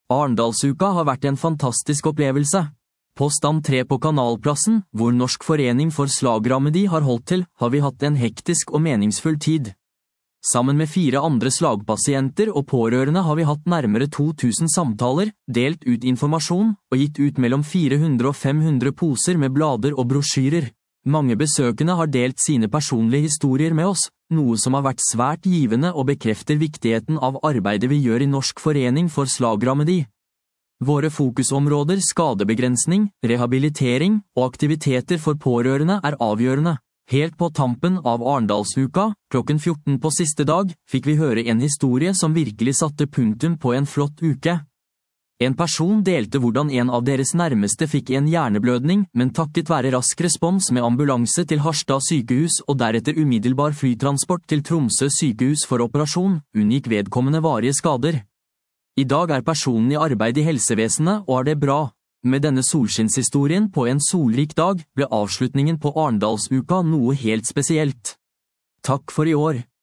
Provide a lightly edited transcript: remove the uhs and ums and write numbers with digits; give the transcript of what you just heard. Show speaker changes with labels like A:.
A: Arendalsuka har vært en fantastisk opplevelse. På stand 3 på Kanalplassen, hvor Norsk forening for slagramedi har holdt til, har vi hatt en hektisk og meningsfull tid. Sammen med 4 andre slagpasienter og pårørende har vi hatt nærmere 2000 samtaler, delt ut informasjon og gitt ut mellom 400 og 500 poser med blader og brosjyrer. Mange besøkende har delt sine personlige historier med oss, noe som har vært svært givende og bekrefter viktigheten av arbeidet vi gjør i Norsk forening for slagramedi. Våre fokusområder skadebegrensning, rehabilitering og aktiviteter for pårørende er avgjørende. Helt på tampen av Arendalsuka, klokken 14 på siste dag, fikk vi høre en historie som virkelig satte punktum på en flott uke. En person delte hvordan en av deres nærmeste fikk en hjerneblødning, men takket være rask respons med ambulanse til Harstad sykehus og deretter umiddelbar flytransport til Tromsø sykehus for operasjon, unngikk vedkommende varige skader. I dag er personen i arbeid i helsevesenet og er det bra. Med denne solskinnshistorien på en solrik dag ble avslutningen på Arendalsuka noe helt spesielt. Takk for i år.